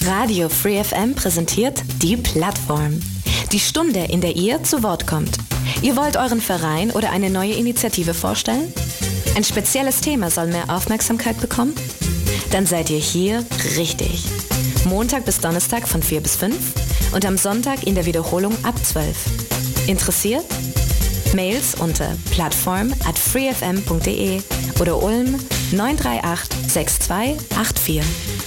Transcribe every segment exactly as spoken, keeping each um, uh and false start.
Radio Free F M präsentiert die Plattform. Die Stunde, in der ihr zu Wort kommt. Ihr wollt euren Verein oder eine neue Initiative vorstellen? Ein spezielles Thema soll mehr Aufmerksamkeit bekommen? Dann seid ihr hier richtig. Montag bis Donnerstag von vier bis fünf und am Sonntag in der Wiederholung ab zwölf. Interessiert? Mails unter plattform at freefm punkt de oder Ulm neun drei acht sechs zwei acht vier.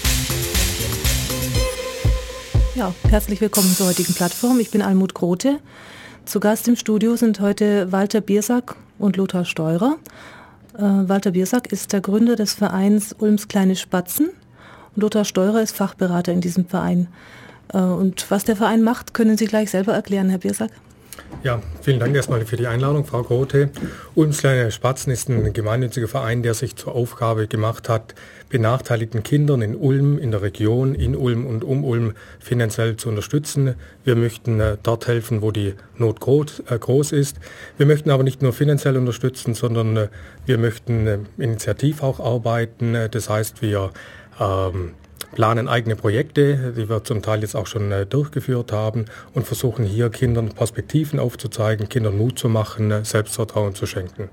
Ja, herzlich willkommen zur heutigen Plattform. Ich bin Almut Grote. Zu Gast im Studio sind heute Walter Biersack und Lothar Steurer. Äh, Walter Biersack ist der Gründer des Vereins Ulms Kleine Spatzen und Lothar Steurer ist Fachberater in diesem Verein. Äh, und was der Verein macht, können Sie gleich selber erklären, Herr Biersack. Ja, vielen Dank erstmal für die Einladung, Frau Grote. Ulms Kleine Spatzen ist ein gemeinnütziger Verein, der sich zur Aufgabe gemacht hat, benachteiligten Kindern in Ulm, in der Region, in Ulm und um Ulm finanziell zu unterstützen. Wir möchten äh, dort helfen, wo die Not groß, äh, groß ist. Wir möchten aber nicht nur finanziell unterstützen, sondern äh, wir möchten äh, initiativ auch arbeiten. Das heißt, wir ähm, planen eigene Projekte, die wir zum Teil jetzt auch schon äh, durchgeführt haben und versuchen hier Kindern Perspektiven aufzuzeigen, Kindern Mut zu machen, äh, Selbstvertrauen zu schenken.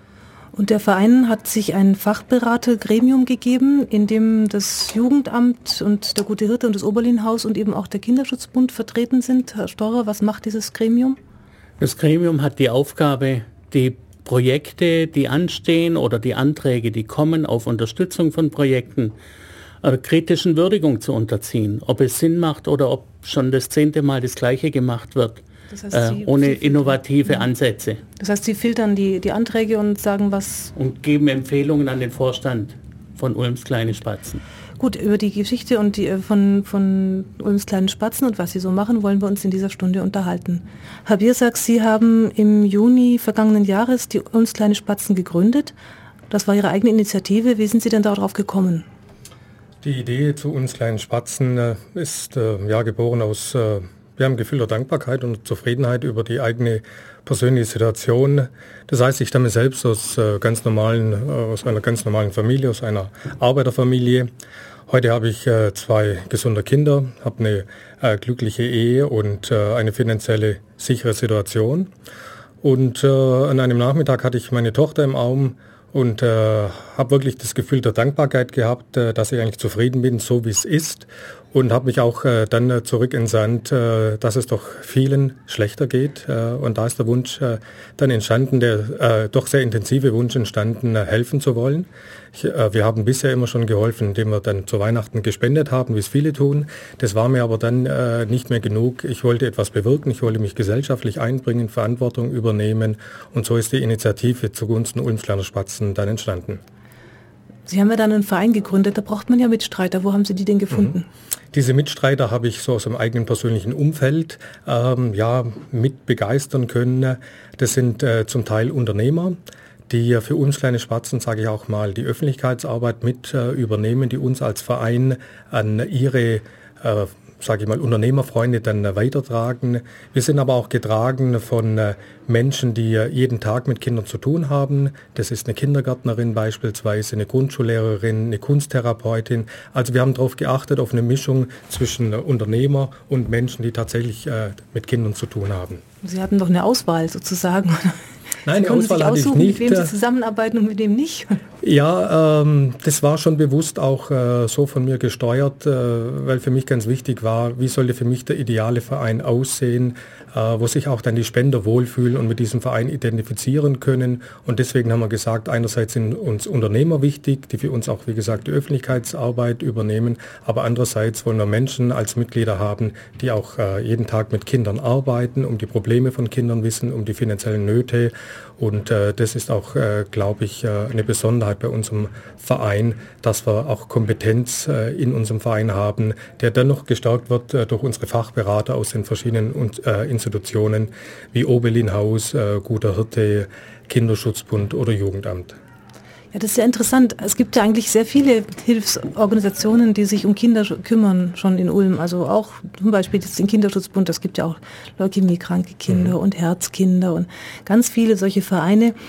Und der Verein hat sich ein Fachberatergremium gegeben, in dem das Jugendamt und der Gute Hirte und das Oberlin-Haus und eben auch der Kinderschutzbund vertreten sind. Herr Steurer, was macht dieses Gremium? Das Gremium hat die Aufgabe, die Projekte, die anstehen oder die Anträge, die kommen auf Unterstützung von Projekten, einer kritischen Würdigung zu unterziehen, ob es Sinn macht oder ob schon das zehnte Mal das Gleiche gemacht wird, das heißt, äh, Sie, ohne Sie innovative ja. Ansätze. Das heißt, Sie filtern die, die Anträge und sagen, was... Und geben Empfehlungen an den Vorstand von Ulms Kleine Spatzen. Gut, über die Geschichte und die, von, von Ulms Kleinen Spatzen und was Sie so machen, wollen wir uns in dieser Stunde unterhalten. Herr Biersack, Sie haben im Juni vergangenen Jahres die Ulms Kleine Spatzen gegründet. Das war Ihre eigene Initiative. Wie sind Sie denn darauf gekommen? Die Idee zu uns Kleinen Spatzen äh, ist äh, ja geboren aus, äh, wir haben ein Gefühl der Dankbarkeit und Zufriedenheit über die eigene persönliche Situation. Das heißt, ich stamme selbst aus, äh, ganz normalen, äh, aus einer ganz normalen Familie, aus einer Arbeiterfamilie. Heute habe ich äh, zwei gesunde Kinder, habe eine äh, glückliche Ehe und äh, eine finanzielle sichere Situation. Und äh, an einem Nachmittag hatte ich meine Tochter im Arm und äh, habe wirklich das Gefühl der Dankbarkeit gehabt, äh, dass ich eigentlich zufrieden bin, so wie es ist. Und habe mich auch äh, dann äh, zurückentsandt, äh, dass es doch vielen schlechter geht. Äh, und da ist der Wunsch äh, dann entstanden, der äh, doch sehr intensive Wunsch entstanden, äh, helfen zu wollen. Ich, äh, wir haben bisher immer schon geholfen, indem wir dann zu Weihnachten gespendet haben, wie es viele tun. Das war mir aber dann äh, nicht mehr genug. Ich wollte etwas bewirken, ich wollte mich gesellschaftlich einbringen, Verantwortung übernehmen. Und so ist die Initiative zugunsten Ulms Kleiner Spatzen dann entstanden. Sie haben ja dann einen Verein gegründet, da braucht man ja Mitstreiter. Wo haben Sie die denn gefunden? Mhm. Diese Mitstreiter habe ich so aus dem eigenen persönlichen Umfeld ähm, ja, mit begeistern können. Das sind äh, zum Teil Unternehmer, die für uns Kleine Spatzen, sage ich auch mal, die Öffentlichkeitsarbeit mit äh, übernehmen, die uns als Verein an ihre äh, sage ich mal, Unternehmerfreunde dann äh, weitertragen. Wir sind aber auch getragen von äh, Menschen, die äh, jeden Tag mit Kindern zu tun haben. Das ist eine Kindergärtnerin beispielsweise, eine Grundschullehrerin, eine Kunsttherapeutin. Also wir haben darauf geachtet, auf eine Mischung zwischen äh, Unternehmer und Menschen, die tatsächlich äh, mit Kindern zu tun haben. Sie hatten doch eine Auswahl sozusagen. Nein, die Auswahl hatte ich nicht. Mit wem Sie zusammenarbeiten und mit wem nicht? Ja, ähm, das war schon bewusst auch äh, so von mir gesteuert, äh, weil für mich ganz wichtig war, wie sollte für mich der ideale Verein aussehen, äh, wo sich auch dann die Spender wohlfühlen und mit diesem Verein identifizieren können. Und deswegen haben wir gesagt, einerseits sind uns Unternehmer wichtig, die für uns auch, wie gesagt, die Öffentlichkeitsarbeit übernehmen, aber andererseits wollen wir Menschen als Mitglieder haben, die auch äh, jeden Tag mit Kindern arbeiten, um die Probleme von Kindern wissen, um die finanziellen Nöte. Und äh, das ist auch, äh, glaube ich, äh, eine Besonderheit bei unserem Verein, dass wir auch Kompetenz äh, in unserem Verein haben, der dennoch gestärkt wird äh, durch unsere Fachberater aus den verschiedenen äh, Institutionen wie Oberlin-Haus, äh, Guter Hirte, Kinderschutzbund oder Jugendamt. Ja, das ist ja interessant. Es gibt ja eigentlich sehr viele Hilfsorganisationen, die sich um Kinder kümmern, schon in Ulm. Also auch zum Beispiel jetzt den Kinderschutzbund, das gibt ja auch leukämiekranke Kinder mhm. und Herzkinder und ganz viele solche Vereine.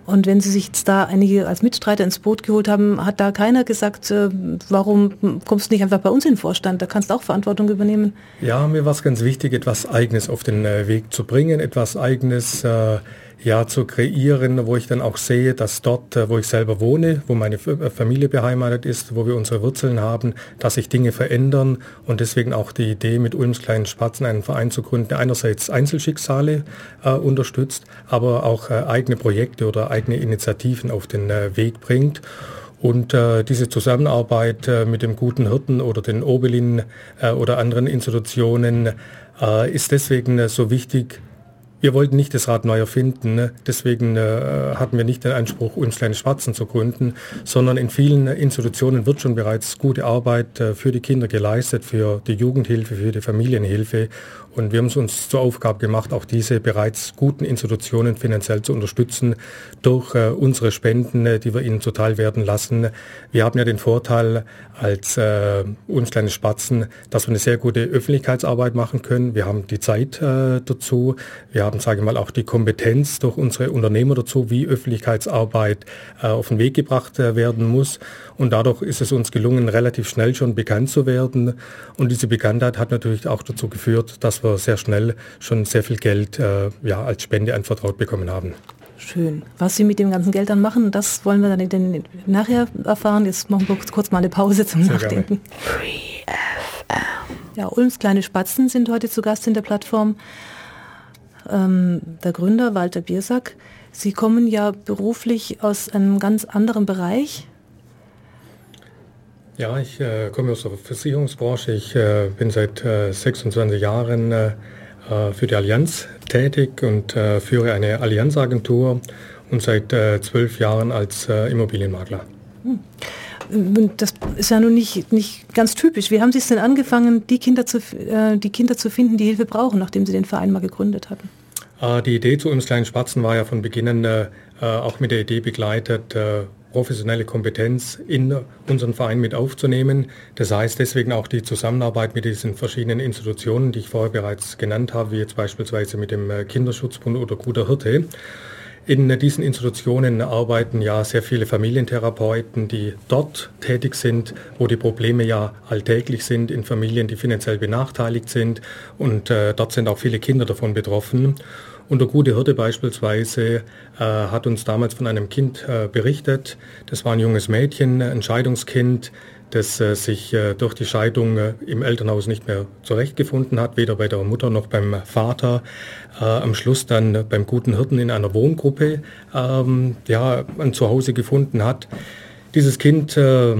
Und wenn Sie sich jetzt da einige als Mitstreiter ins Boot geholt haben, hat da keiner gesagt, äh, warum kommst du nicht einfach bei uns in den Vorstand, da kannst du auch Verantwortung übernehmen? Ja, mir war es ganz wichtig, etwas Eigenes auf den äh, Weg zu bringen, etwas Eigenes äh, ja, zu kreieren, wo ich dann auch sehe, dass dort, wo ich selber wohne, wo meine Familie beheimatet ist, wo wir unsere Wurzeln haben, dass sich Dinge verändern und deswegen auch die Idee, mit Ulms kleinen Spatzen einen Verein zu gründen, der einerseits Einzelschicksale äh, unterstützt, aber auch äh, eigene Projekte oder eigene Initiativen auf den äh, Weg bringt. Und äh, diese Zusammenarbeit äh, mit dem Guten Hirten oder den Obelin äh, oder anderen Institutionen äh, ist deswegen äh, so wichtig. Wir wollten nicht das Rad neu erfinden, ne? Deswegen äh, hatten wir nicht den Anspruch, Ulms kleine Spatzen zu gründen, sondern in vielen Institutionen wird schon bereits gute Arbeit äh, für die Kinder geleistet, für die Jugendhilfe, für die Familienhilfe. Und wir haben es uns zur Aufgabe gemacht, auch diese bereits guten Institutionen finanziell zu unterstützen durch äh, unsere Spenden, äh, die wir ihnen zuteil werden lassen. Wir haben ja den Vorteil als äh, Ulms kleine Spatzen, dass wir eine sehr gute Öffentlichkeitsarbeit machen können. Wir haben die Zeit äh, dazu. Wir haben, sage ich mal, auch die Kompetenz durch unsere Unternehmer dazu, wie Öffentlichkeitsarbeit äh, auf den Weg gebracht äh, werden muss. Und dadurch ist es uns gelungen, relativ schnell schon bekannt zu werden. Und diese Bekanntheit hat natürlich auch dazu geführt, dass wir sehr schnell schon sehr viel Geld äh, ja, als Spende anvertraut bekommen haben. Schön. Was Sie mit dem ganzen Geld dann machen, das wollen wir dann in den, nachher erfahren. Jetzt machen wir kurz mal eine Pause zum sehr Nachdenken. Ja, Ulms kleine Spatzen sind heute zu Gast in der Plattform. Ähm, der Gründer Walter Biersack. Sie kommen ja beruflich aus einem ganz anderen Bereich. Ja, ich äh, komme aus der Versicherungsbranche. Ich äh, bin seit äh, sechsundzwanzig Jahren äh, für die Allianz tätig und äh, führe eine Allianzagentur und seit äh, zwölf Jahren als äh, Immobilienmakler. Hm. Das ist ja nun nicht, nicht ganz typisch. Wie haben Sie es denn angefangen, die Kinder zu, äh, die Kinder zu finden, die Hilfe brauchen, nachdem Sie den Verein mal gegründet hatten? Äh, die Idee zu Ulms kleinen Spatzen war ja von Beginn an äh, auch mit der Idee begleitet, äh, professionelle Kompetenz in unseren Verein mit aufzunehmen. Das heißt deswegen auch die Zusammenarbeit mit diesen verschiedenen Institutionen, die ich vorher bereits genannt habe, wie jetzt beispielsweise mit dem Kinderschutzbund oder Guter Hirte. In diesen Institutionen arbeiten ja sehr viele Familientherapeuten, die dort tätig sind, wo die Probleme ja alltäglich sind in Familien, die finanziell benachteiligt sind. Und äh, dort sind auch viele Kinder davon betroffen. Und der Gute Hirte beispielsweise äh, hat uns damals von einem Kind äh, berichtet. Das war ein junges Mädchen, ein Scheidungskind, das äh, sich äh, durch die Scheidung äh, im Elternhaus nicht mehr zurechtgefunden hat, weder bei der Mutter noch beim Vater. Äh, am Schluss dann beim Guten Hirten in einer Wohngruppe ähm, ja, ein Zuhause gefunden hat. Dieses Kind äh,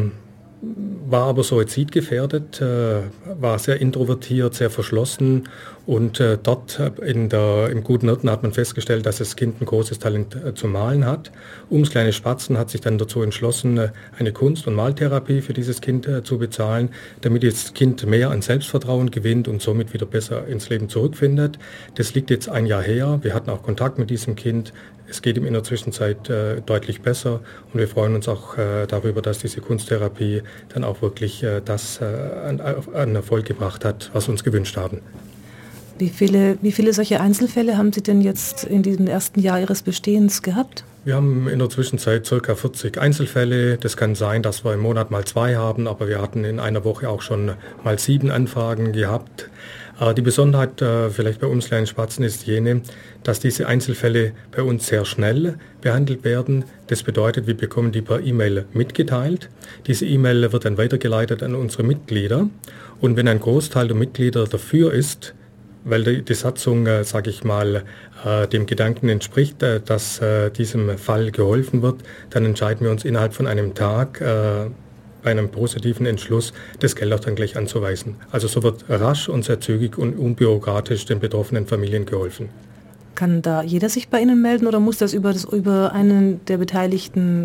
war aber suizidgefährdet, äh, war sehr introvertiert, sehr verschlossen und äh, dort in der, im Guten Hirten hat man festgestellt, dass das Kind ein großes Talent äh, zum Malen hat. Ulms kleine Spatzen hat sich dann dazu entschlossen, äh, eine Kunst- und Maltherapie für dieses Kind äh, zu bezahlen, damit das Kind mehr an Selbstvertrauen gewinnt und somit wieder besser ins Leben zurückfindet. Das liegt jetzt ein Jahr her. Wir hatten auch Kontakt mit diesem Kind. Es geht ihm in der Zwischenzeit äh, deutlich besser und wir freuen uns auch äh, darüber, dass diese Kunsttherapie dann auch wirklich äh, das äh, an, an Erfolg gebracht hat, was wir uns gewünscht haben. Wie viele, wie viele solche Einzelfälle haben Sie denn jetzt in diesem ersten Jahr Ihres Bestehens gehabt? Wir haben in der Zwischenzeit ca. vierzig Einzelfälle. Das kann sein, dass wir im Monat mal zwei haben, aber wir hatten in einer Woche auch schon mal sieben Anfragen gehabt. Die Besonderheit äh, vielleicht bei uns kleinen Spatzen ist jene, dass diese Einzelfälle bei uns sehr schnell behandelt werden. Das bedeutet, wir bekommen die per E-Mail mitgeteilt. Diese E-Mail wird dann weitergeleitet an unsere Mitglieder. Und wenn ein Großteil der Mitglieder dafür ist, weil die, die Satzung, äh, sage ich mal, äh, dem Gedanken entspricht, äh, dass äh, diesem Fall geholfen wird, dann entscheiden wir uns innerhalb von einem Tag, äh, bei einem positiven Entschluss, das Geld auch dann gleich anzuweisen. Also so wird rasch und sehr zügig und unbürokratisch den betroffenen Familien geholfen. Kann da jeder sich bei Ihnen melden oder muss das über, das, über einen der Beteiligten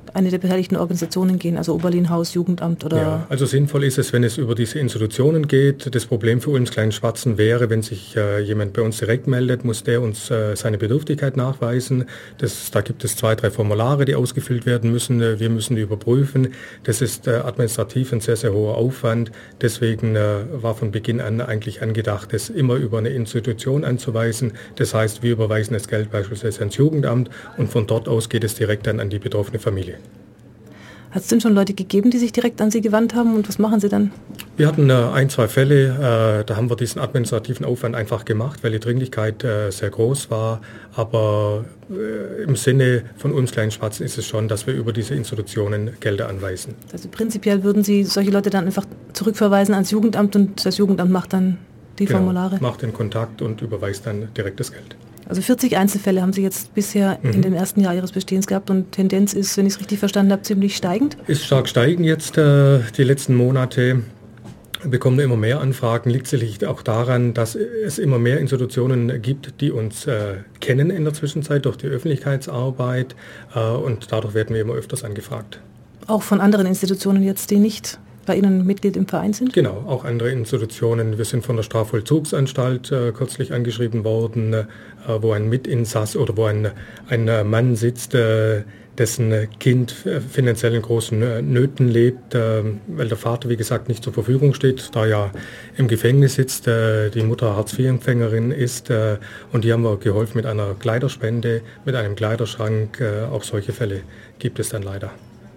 eine der beteiligten Organisationen gehen, also Oberlin-Haus, Jugendamt oder... Ja, also sinnvoll ist es, wenn es über diese Institutionen geht. Das Problem für uns kleinen Schwarzen wäre, wenn sich äh, jemand bei uns direkt meldet, muss der uns äh, seine Bedürftigkeit nachweisen. Das, da gibt es zwei, drei Formulare, die ausgefüllt werden müssen. Wir müssen die überprüfen. Das ist äh, administrativ ein sehr, sehr hoher Aufwand. Deswegen äh, war von Beginn an eigentlich angedacht, das immer über eine Institution anzuweisen. Das heißt, wir überweisen das Geld beispielsweise ans Jugendamt und von dort aus geht es direkt dann an die betroffene Familie. Hat es denn schon Leute gegeben, die sich direkt an Sie gewandt haben und was machen Sie dann? Wir hatten äh, ein, zwei Fälle, äh, da haben wir diesen administrativen Aufwand einfach gemacht, weil die Dringlichkeit äh, sehr groß war. Aber äh, im Sinne von uns kleinen Schwarzen ist es schon, dass wir über diese Institutionen Gelder anweisen. Also prinzipiell würden Sie solche Leute dann einfach zurückverweisen ans Jugendamt und das Jugendamt macht dann die genau, Formulare? Macht den Kontakt und überweist dann direkt das Geld. Also vierzig Einzelfälle haben Sie jetzt bisher mhm. in dem ersten Jahr Ihres Bestehens gehabt und Tendenz ist, wenn ich es richtig verstanden habe, ziemlich steigend? Ist stark steigend jetzt äh, die letzten Monate. Wir bekommen immer mehr Anfragen. Liegt sicherlich auch daran, dass es immer mehr Institutionen gibt, die uns äh, kennen in der Zwischenzeit durch die Öffentlichkeitsarbeit äh, und dadurch werden wir immer öfters angefragt. Auch von anderen Institutionen jetzt, die nicht bei Ihnen Mitglied im Verein sind? Genau, auch andere Institutionen. Wir sind von der Strafvollzugsanstalt äh, kürzlich angeschrieben worden, äh, wo ein Mitinsass oder wo ein, ein äh, Mann sitzt, äh, dessen Kind äh, finanziell in großen äh, Nöten lebt, äh, weil der Vater, wie gesagt, nicht zur Verfügung steht, da er im Gefängnis sitzt, äh, die Mutter Hartz vier Empfängerin ist äh, und die haben wir geholfen mit einer Kleiderspende, mit einem Kleiderschrank. Äh, auch solche Fälle gibt es dann leider.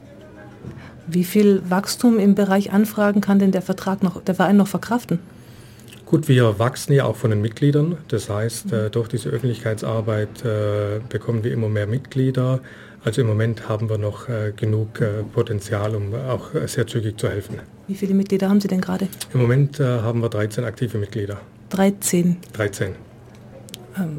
Wie viel Wachstum im Bereich Anfragen kann denn der Vertrag noch, der Verein noch verkraften? Gut, wir wachsen ja auch von den Mitgliedern. Das heißt, mhm. äh, durch diese Öffentlichkeitsarbeit äh, bekommen wir immer mehr Mitglieder. Also im Moment haben wir noch äh, genug äh, Potenzial, um auch äh, sehr zügig zu helfen. Wie viele Mitglieder haben Sie denn gerade? Im Moment äh, haben wir dreizehn aktive Mitglieder. dreizehn? dreizehn. Ähm,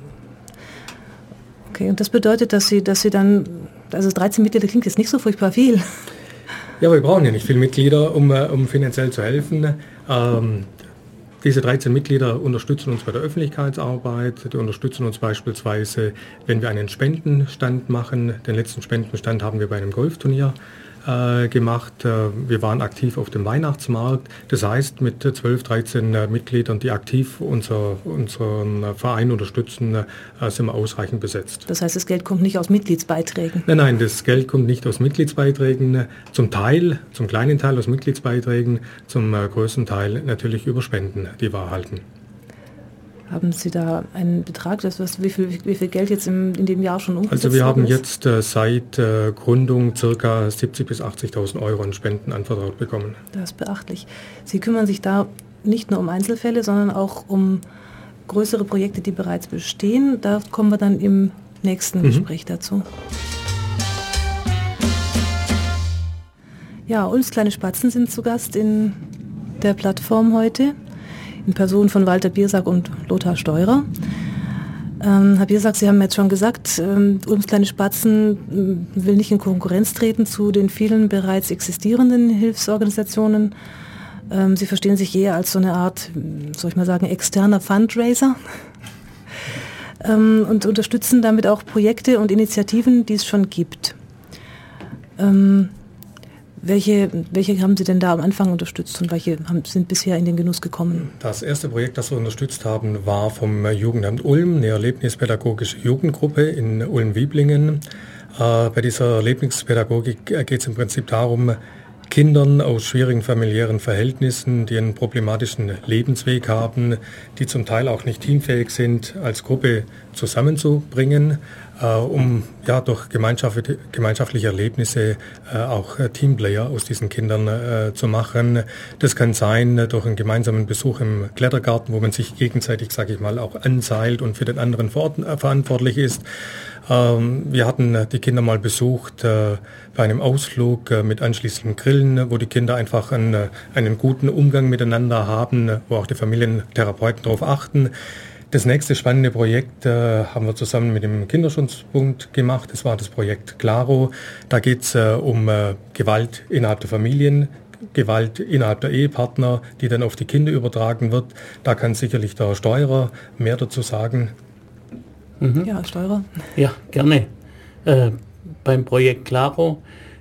okay, und das bedeutet, dass Sie, dass Sie dann, also dreizehn Mitglieder klingt jetzt nicht so furchtbar viel. Ja, wir brauchen ja nicht viele Mitglieder, um, um finanziell zu helfen. Ähm, diese dreizehn Mitglieder unterstützen uns bei der Öffentlichkeitsarbeit. Die unterstützen uns beispielsweise, wenn wir einen Spendenstand machen. Den letzten Spendenstand haben wir bei einem Golfturnier äh, gemacht. Wir waren aktiv auf dem Weihnachtsmarkt. Das heißt, mit zwölf, dreizehn äh, Mitgliedern, die aktiv unser, unseren Verein unterstützen, äh, sind wir ausreichend besetzt. Das heißt, das Geld kommt nicht aus Mitgliedsbeiträgen? Nein, nein, das Geld kommt nicht aus Mitgliedsbeiträgen. Zum Teil, zum kleinen Teil aus Mitgliedsbeiträgen, zum äh, größten Teil natürlich über Spenden, die wir erhalten. Haben Sie da einen Betrag, das was, wie, viel, wie viel Geld jetzt im, in dem Jahr schon umgesetzt Also wir haben ist? jetzt äh, seit äh, Gründung ca. siebzigtausend bis achtzigtausend Euro in Spenden anvertraut bekommen. Das ist beachtlich. Sie kümmern sich da nicht nur um Einzelfälle, sondern auch um größere Projekte, die bereits bestehen. Da kommen wir dann im nächsten mhm. Gespräch dazu. Ja, Ulms kleine Spatzen sind zu Gast in der Plattform heute, in Person von Walter Biersack und Lothar Steurer. Ähm, Herr Biersack, Sie haben jetzt schon gesagt, ähm, Ulms kleine Spatzen äh, will nicht in Konkurrenz treten zu den vielen bereits existierenden Hilfsorganisationen. Ähm, Sie verstehen sich eher als so eine Art, soll ich mal sagen, externer Fundraiser ähm, und unterstützen damit auch Projekte und Initiativen, die es schon gibt. Ähm, Welche, welche haben Sie denn da am Anfang unterstützt und welche haben, sind bisher in den Genuss gekommen? Das erste Projekt, das wir unterstützt haben, war vom Jugendamt Ulm, eine erlebnispädagogische Jugendgruppe in Ulm-Wieblingen. Äh, bei dieser Erlebnispädagogik geht es im Prinzip darum, Kindern aus schwierigen familiären Verhältnissen, die einen problematischen Lebensweg haben, die zum Teil auch nicht teamfähig sind, als Gruppe zusammenzubringen, äh, um ja durch gemeinschaftliche, gemeinschaftliche Erlebnisse äh, auch äh, Teamplayer aus diesen Kindern äh, zu machen. Das kann sein äh, durch einen gemeinsamen Besuch im Klettergarten, wo man sich gegenseitig, sage ich mal, auch anseilt und für den anderen ver- äh, verantwortlich ist. Ähm, wir hatten äh, die Kinder mal besucht äh, bei einem Ausflug äh, mit anschließendem Grillen, wo die Kinder einfach einen, äh, einen guten Umgang miteinander haben, äh, wo auch die Familientherapeuten darauf achten. Das nächste spannende Projekt äh, haben wir zusammen mit dem Kinderschutzbund gemacht. Das war das Projekt Claro. Da geht es äh, um äh, Gewalt innerhalb der Familien, Gewalt innerhalb der Ehepartner, die dann auf die Kinder übertragen wird. Da kann sicherlich der Steurer mehr dazu sagen. Mhm. Ja, Steurer. Ja, gerne. Äh, beim Projekt Claro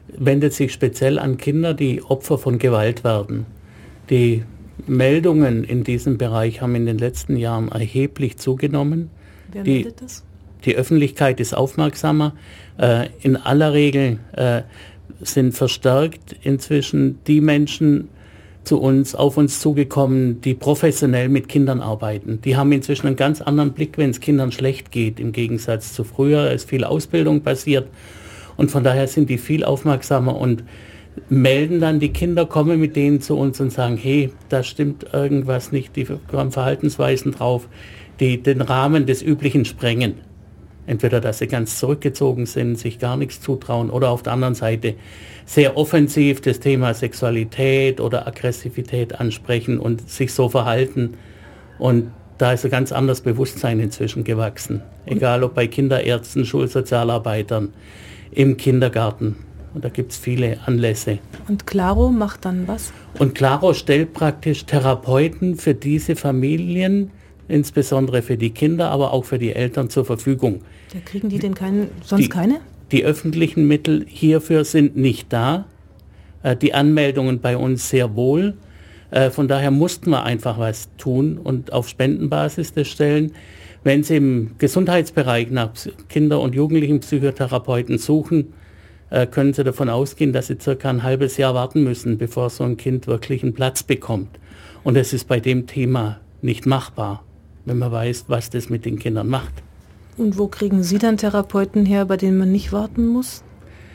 wendet sich speziell an Kinder, die Opfer von Gewalt werden. Die Meldungen in diesem Bereich haben in den letzten Jahren erheblich zugenommen. Wer die, meldet das? Die Öffentlichkeit ist aufmerksamer. Äh, in aller Regel äh, sind verstärkt inzwischen die Menschen zu uns, auf uns zugekommen, die professionell mit Kindern arbeiten. Die haben inzwischen einen ganz anderen Blick, wenn es Kindern schlecht geht, im Gegensatz zu früher. Es ist viel Ausbildung passiert und von daher sind die viel aufmerksamer und melden dann die Kinder, kommen mit denen zu uns und sagen, hey, da stimmt irgendwas nicht, die haben Verhaltensweisen drauf, die den Rahmen des Üblichen sprengen. Entweder, dass sie ganz zurückgezogen sind, sich gar nichts zutrauen oder auf der anderen Seite sehr offensiv das Thema Sexualität oder Aggressivität ansprechen und sich so verhalten. Und da ist ein ganz anderes Bewusstsein inzwischen gewachsen. Egal ob bei Kinderärzten, Schulsozialarbeitern, im Kindergarten. Und da gibt es viele Anlässe. Und Claro macht dann was? Und Claro stellt praktisch Therapeuten für diese Familien, insbesondere für die Kinder, aber auch für die Eltern zur Verfügung. Ja, kriegen die denn keinen, sonst die, keine? Die öffentlichen Mittel hierfür sind nicht da. Äh, die Anmeldungen bei uns sehr wohl. Äh, von daher mussten wir einfach was tun und auf Spendenbasis das stellen. Wenn Sie im Gesundheitsbereich nach Kinder- und Jugendlichen Psychotherapeuten suchen, äh, können Sie davon ausgehen, dass Sie circa ein halbes Jahr warten müssen, bevor so ein Kind wirklich einen Platz bekommt. Und das ist bei dem Thema nicht machbar, wenn man weiß, was das mit den Kindern macht. Und wo kriegen Sie dann Therapeuten her, bei denen man nicht warten muss?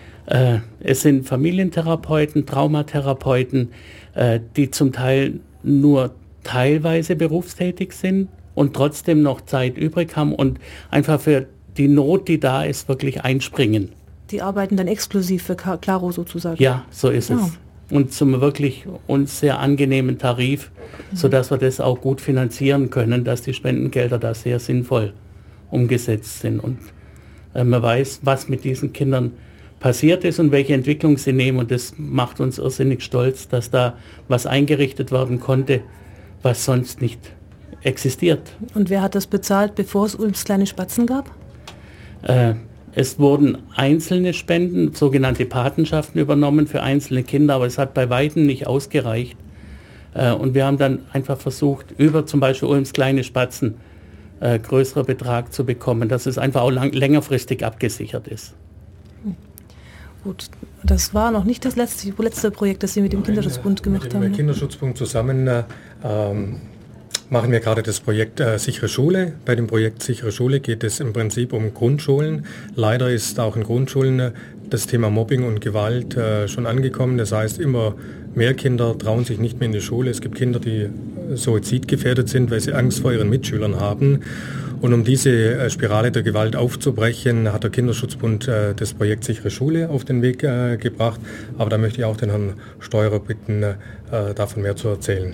Äh, es sind Familientherapeuten, Traumatherapeuten, äh, die zum Teil nur teilweise berufstätig sind und trotzdem noch Zeit übrig haben und einfach für die Not, die da ist, wirklich einspringen. Die arbeiten dann exklusiv für Claro sozusagen? Ja, so ist ja. es. Und zum wirklich uns sehr angenehmen Tarif, mhm. sodass wir das auch gut finanzieren können, dass die Spendengelder da sehr sinnvoll umgesetzt sind. Und äh, man weiß, was mit diesen Kindern passiert ist und welche Entwicklung sie nehmen. Und das macht uns irrsinnig stolz, dass da was eingerichtet werden konnte, was sonst nicht existiert. Und wer hat das bezahlt, bevor es Ulms kleine Spatzen gab? Äh, Es wurden einzelne Spenden, sogenannte Patenschaften übernommen für einzelne Kinder, aber es hat bei weitem nicht ausgereicht. Und wir haben dann einfach versucht, über zum Beispiel Ulms kleine Spatzen äh, größerer Betrag zu bekommen, dass es einfach auch lang, längerfristig abgesichert ist. Gut, das war noch nicht das letzte, letzte Projekt, das Sie mit dem Kinderschutzbund gemacht mit haben. Mit dem Kinderschutzbund zusammen äh, ähm, machen wir gerade das Projekt äh, Sichere Schule. Bei dem Projekt Sichere Schule geht es im Prinzip um Grundschulen. Leider ist auch in Grundschulen äh, das Thema Mobbing und Gewalt äh, schon angekommen. Das heißt, immer mehr Kinder trauen sich nicht mehr in die Schule. Es gibt Kinder, die suizidgefährdet sind, weil sie Angst vor ihren Mitschülern haben. Und um diese äh, Spirale der Gewalt aufzubrechen, hat der Kinderschutzbund äh, das Projekt Sichere Schule auf den Weg äh, gebracht. Aber da möchte ich auch den Herrn Steurer bitten, äh, davon mehr zu erzählen.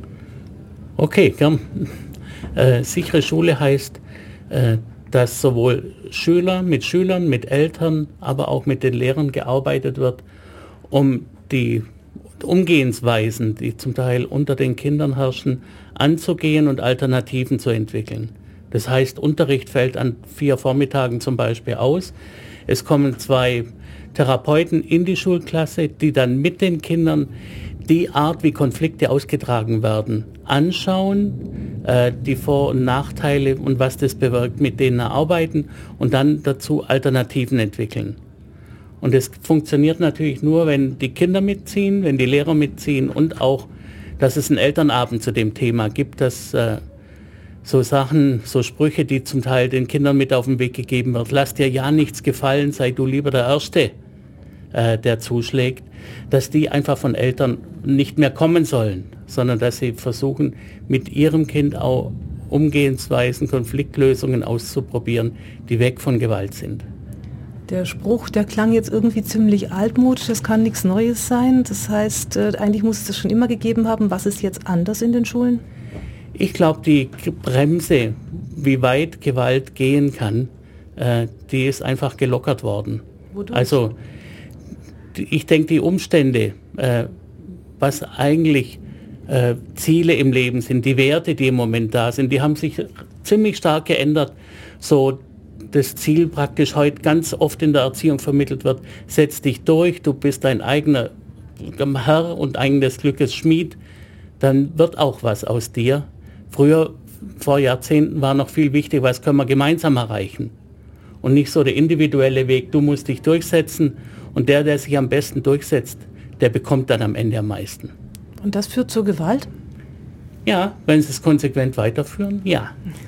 Okay, gern. Äh, sichere Schule heißt, äh, dass sowohl Schüler mit Schülern, mit Eltern, aber auch mit den Lehrern gearbeitet wird, um die Umgehensweisen, die zum Teil unter den Kindern herrschen, anzugehen und Alternativen zu entwickeln. Das heißt, Unterricht fällt an vier Vormittagen zum Beispiel aus. Es kommen zwei Therapeuten in die Schulklasse, die dann mit den Kindern die Art, wie Konflikte ausgetragen werden, anschauen, äh, die Vor- und Nachteile und was das bewirkt, mit denen arbeiten und dann dazu Alternativen entwickeln. Und es funktioniert natürlich nur, wenn die Kinder mitziehen, wenn die Lehrer mitziehen und auch, dass es einen Elternabend zu dem Thema gibt, dass äh, so Sachen, so Sprüche, die zum Teil den Kindern mit auf den Weg gegeben wird, lass dir ja nichts gefallen, sei du lieber der Erste, äh, der zuschlägt, dass die einfach von Eltern nicht mehr kommen sollen, sondern dass sie versuchen, mit ihrem Kind auch Umgehensweisen, Konfliktlösungen auszuprobieren, die weg von Gewalt sind. Der Spruch, der klang jetzt irgendwie ziemlich altmodisch, das kann nichts Neues sein. Das heißt, äh, eigentlich muss es das schon immer gegeben haben. Was ist jetzt anders in den Schulen? Ich glaube, die Bremse, wie weit Gewalt gehen kann, äh, die ist einfach gelockert worden. Wodurch? Also ich denke, die Umstände, äh, was eigentlich äh, Ziele im Leben sind, die Werte, die im Moment da sind, die haben sich ziemlich stark geändert. So das Ziel praktisch heute ganz oft in der Erziehung vermittelt wird, setz dich durch, du bist dein eigener Herr und eigenes Glückes Schmied, dann wird auch was aus dir. Früher, vor Jahrzehnten, war noch viel wichtiger, was können wir gemeinsam erreichen. Und nicht so der individuelle Weg, du musst dich durchsetzen und der, der sich am besten durchsetzt, der bekommt dann am Ende am meisten. Und das führt zur Gewalt? Ja, wenn sie es konsequent weiterführen, ja.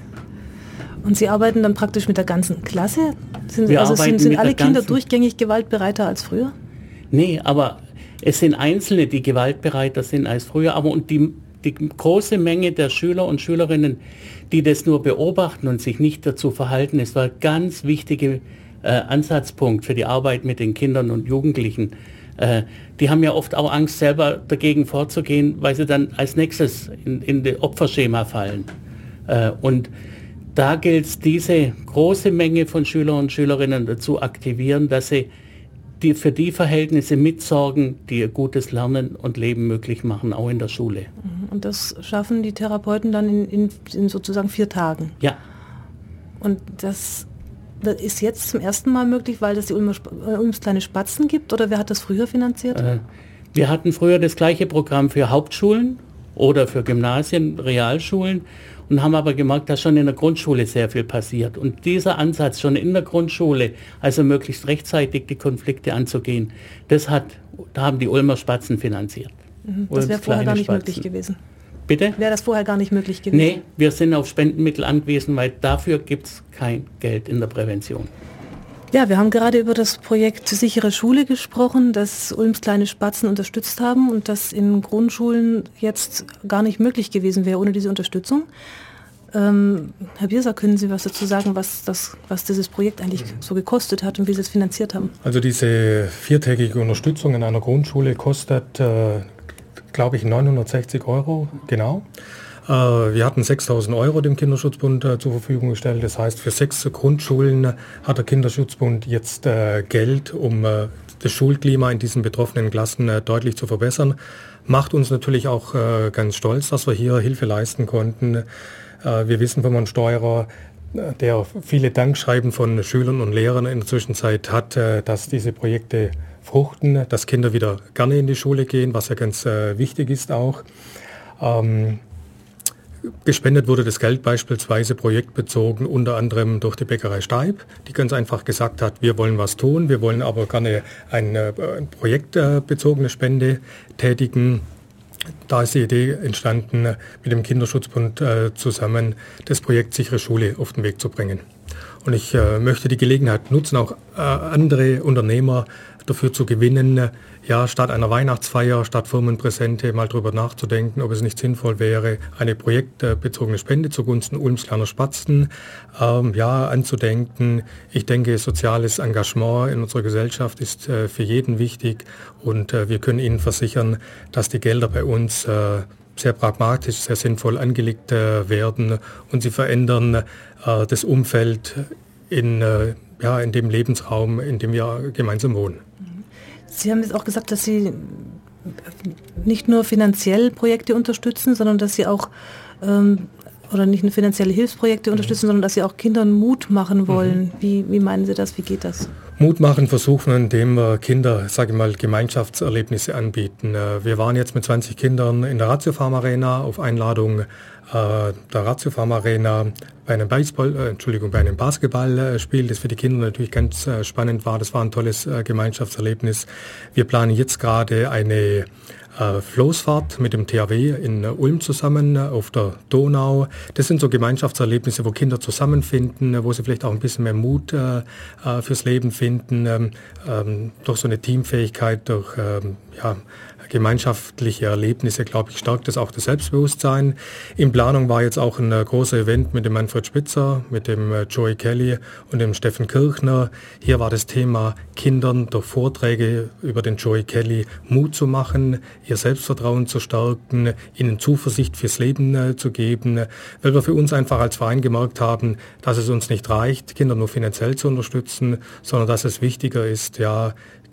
Und Sie arbeiten dann praktisch mit der ganzen Klasse? Sind, Wir also sind, sind alle Kinder ganzen... durchgängig gewaltbereiter als früher? Nee, aber es sind Einzelne, die gewaltbereiter sind als früher. Aber und die, die große Menge der Schüler und Schülerinnen, die das nur beobachten und sich nicht dazu verhalten, es war ein ganz wichtiger äh, Ansatzpunkt für die Arbeit mit den Kindern und Jugendlichen. Äh, die haben ja oft auch Angst, selber dagegen vorzugehen, weil sie dann als nächstes in, in das Opferschema fallen. Äh, und da gilt es, diese große Menge von Schülern und Schülerinnen dazu aktivieren, dass sie die für die Verhältnisse mitsorgen, die ihr gutes Lernen und Leben möglich machen, auch in der Schule. Und das schaffen die Therapeuten dann in, in, in sozusagen vier Tagen? Ja. Und das ist jetzt zum ersten Mal möglich, weil es die Ulmer, Ulms kleine Spatzen gibt, oder wer hat das früher finanziert? Äh, wir hatten früher das gleiche Programm für Hauptschulen oder für Gymnasien, Realschulen, und haben aber gemerkt, dass schon in der Grundschule sehr viel passiert. Und dieser Ansatz, schon in der Grundschule, also möglichst rechtzeitig die Konflikte anzugehen, das hat, da haben die Ulmer Spatzen finanziert. Mhm. Das wäre vorher gar nicht Spatzen. möglich gewesen. Bitte? Wäre das vorher gar nicht möglich gewesen? Nee, wir sind auf Spendenmittel angewiesen, weil dafür gibt es kein Geld in der Prävention. Ja, wir haben gerade über das Projekt Sichere Schule gesprochen, das Ulms kleine Spatzen unterstützt haben und das in Grundschulen jetzt gar nicht möglich gewesen wäre ohne diese Unterstützung. Ähm, Herr Biersack, können Sie was dazu sagen, was, das, was dieses Projekt eigentlich so gekostet hat und wie Sie es finanziert haben? Also diese viertägige Unterstützung in einer Grundschule kostet, äh, glaube ich, neunhundertsechzig Euro, genau. Wir hatten sechstausend Euro dem Kinderschutzbund äh, zur Verfügung gestellt. Das heißt, für sechs Grundschulen hat der Kinderschutzbund jetzt äh, Geld, um äh, das Schulklima in diesen betroffenen Klassen äh, deutlich zu verbessern. Macht uns natürlich auch äh, ganz stolz, dass wir hier Hilfe leisten konnten. Äh, wir wissen von Herrn Steurer, äh, der viele Dankschreiben von Schülern und Lehrern in der Zwischenzeit hat, äh, dass diese Projekte fruchten, dass Kinder wieder gerne in die Schule gehen, was ja ganz äh, wichtig ist auch. Ähm, Gespendet wurde das Geld beispielsweise projektbezogen, unter anderem durch die Bäckerei Steib, die ganz einfach gesagt hat, wir wollen was tun, wir wollen aber gerne eine, eine projektbezogene Spende tätigen. Da ist die Idee entstanden, mit dem Kinderschutzbund äh, zusammen das Projekt Sichere Schule auf den Weg zu bringen. Und ich äh, möchte die Gelegenheit nutzen, auch äh, andere Unternehmer dafür zu gewinnen, ja, statt einer Weihnachtsfeier, statt Firmenpräsente mal drüber nachzudenken, ob es nicht sinnvoll wäre, eine projektbezogene Spende zugunsten Ulms kleiner Spatzen ähm, ja, anzudenken. Ich denke, soziales Engagement in unserer Gesellschaft ist äh, für jeden wichtig und äh, wir können Ihnen versichern, dass die Gelder bei uns äh, sehr pragmatisch, sehr sinnvoll angelegt äh, werden und sie verändern äh, das Umfeld in, äh, ja, in dem Lebensraum, in dem wir gemeinsam wohnen. Sie haben jetzt auch gesagt, dass Sie nicht nur finanziell Projekte unterstützen, sondern dass Sie auch, ähm, oder nicht nur finanzielle Hilfsprojekte unterstützen, mhm. sondern dass Sie auch Kindern Mut machen wollen. Mhm. Wie, wie meinen Sie das? Wie geht das? Mut machen versuchen wir, indem wir Kinder, sage ich mal, Gemeinschaftserlebnisse anbieten. Wir waren jetzt mit zwanzig Kindern in der Ratiofarm Arena auf Einladung äh, der Ratiofarm Arena bei einem Baseball, äh, Entschuldigung, bei einem Basketballspiel, das für die Kinder natürlich ganz äh, spannend war. Das war ein tolles äh, Gemeinschaftserlebnis. Wir planen jetzt gerade eine Äh, Floßfahrt mit dem T H W in äh, Ulm zusammen äh, auf der Donau. Das sind so Gemeinschaftserlebnisse, wo Kinder zusammenfinden, äh, wo sie vielleicht auch ein bisschen mehr Mut äh, äh, fürs Leben finden, ähm, ähm, durch so eine Teamfähigkeit, durch ähm, ja, gemeinschaftliche Erlebnisse, glaube ich, stärkt das auch das Selbstbewusstsein. In Planung war jetzt auch ein äh, großer Event mit dem Manfred Spitzer, mit dem äh, Joey Kelly und dem Steffen Kirchner. Hier war das Thema, Kindern durch Vorträge über den Joey Kelly Mut zu machen, ihr Selbstvertrauen zu stärken, ihnen Zuversicht fürs Leben äh, zu geben, weil wir für uns einfach als Verein gemerkt haben, dass es uns nicht reicht, Kinder nur finanziell zu unterstützen, sondern dass es wichtiger ist, ja,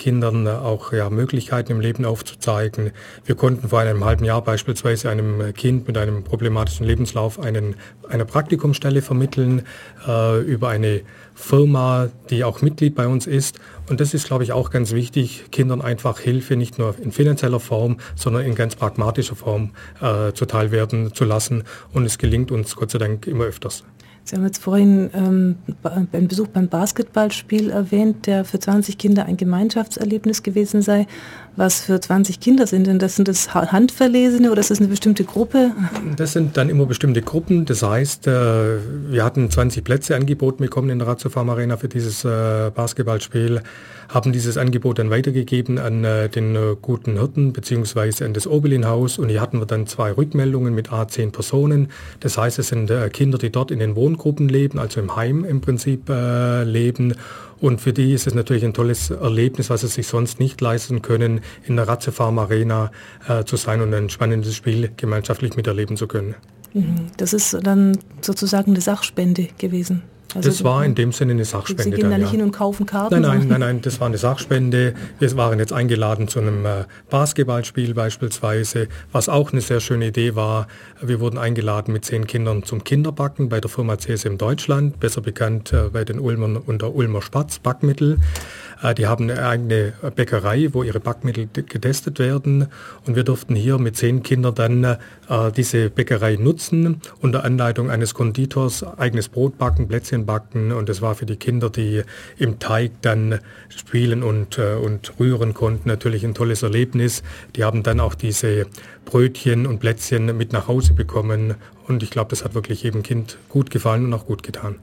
Kindern auch ja, Möglichkeiten im Leben aufzuzeigen. Wir konnten vor einem halben Jahr beispielsweise einem Kind mit einem problematischen Lebenslauf einen, eine Praktikumsstelle vermitteln äh, über eine Firma, die auch Mitglied bei uns ist. Und das ist, glaube ich, auch ganz wichtig, Kindern einfach Hilfe nicht nur in finanzieller Form, sondern in ganz pragmatischer Form äh, zuteilwerden zu lassen. Und es gelingt uns Gott sei Dank immer öfters. Sie haben jetzt vorhin ähm, einen Besuch beim Basketballspiel erwähnt, der für zwanzig Kinder ein Gemeinschaftserlebnis gewesen sei. Was für zwanzig Kinder sind denn das? Sind das Handverlesene oder ist das eine bestimmte Gruppe? Das sind dann immer bestimmte Gruppen. Das heißt, äh, wir hatten zwanzig Plätze angeboten bekommen in der Ratiofarm Arena für dieses äh, Basketballspiel, haben dieses Angebot dann weitergegeben an äh, den äh, Guten Hirten bzw. an das Oberlin-Haus, und hier hatten wir dann zwei Rückmeldungen mit a zehn Personen. Das heißt, es sind äh, Kinder, die dort in den Wohngruppen leben, also im Heim im Prinzip äh, leben. Und für die ist es natürlich ein tolles Erlebnis, was sie sich sonst nicht leisten können, in der Ratiofarm Arena äh, zu sein und ein spannendes Spiel gemeinschaftlich miterleben zu können. Das ist dann sozusagen eine Sachspende gewesen. Also das war in dem Sinne eine Sachspende. Sie gehen da dann, nicht ja. hin und kaufen Karten? Nein, nein, nein, nein, das war eine Sachspende. Wir waren jetzt eingeladen zu einem äh, Basketballspiel beispielsweise, was auch eine sehr schöne Idee war. Wir wurden eingeladen mit zehn Kindern zum Kinderbacken bei der Firma C S M Deutschland, besser bekannt äh, bei den Ulmern unter Ulmer Spatz Backmittel. Äh, die haben eine eigene Bäckerei, wo ihre Backmittel d- getestet werden, und wir durften hier mit zehn Kindern dann äh, diese Bäckerei nutzen, unter Anleitung eines Konditors, eigenes Brot backen, Plätzchen backen, und das war für die Kinder, die im Teig dann spielen und, äh, und rühren konnten, natürlich ein tolles Erlebnis. Die haben dann auch diese Brötchen und Plätzchen mit nach Hause bekommen, und ich glaube, das hat wirklich jedem Kind gut gefallen und auch gut getan.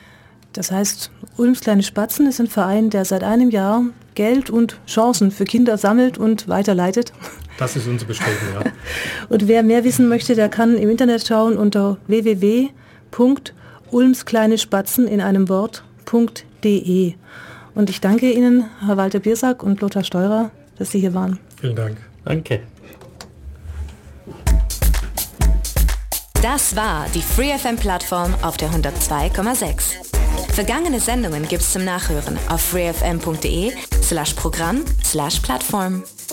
Das heißt, Ulms kleine Spatzen ist ein Verein, der seit einem Jahr Geld und Chancen für Kinder sammelt und weiterleitet. Das ist unser Bestreben, ja. Und wer mehr wissen möchte, der kann im Internet schauen unter w w w punkt ulmskleinespatzen in einem Wort punkt d e. Und ich danke Ihnen, Herr Walter Biersack und Lothar Steurer, dass Sie hier waren. Vielen Dank. Danke. Das war die Free F M-Plattform auf der hundertzwei Komma sechs. Vergangene Sendungen gibt's zum Nachhören auf freefm punkt de slash Programm slash Plattform.